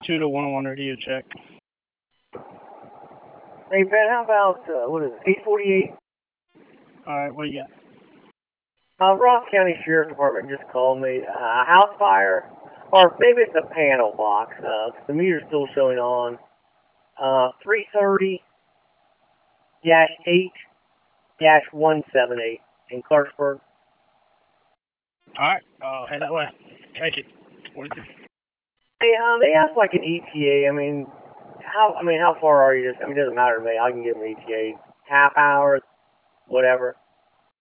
2 to 1 radio check. Hey, Ben, how about, what is it, 848? Alright, what do you got? Ross County Sheriff's Department just called me. House fire, or maybe it's a panel box. The meter's still showing on. 330-8-178 in Clarksburg. Alright, head that way. Take it. 42. Hey, they asked like an ETA. How far are you? It doesn't matter to me. I can give them an ETA. Half hour, whatever.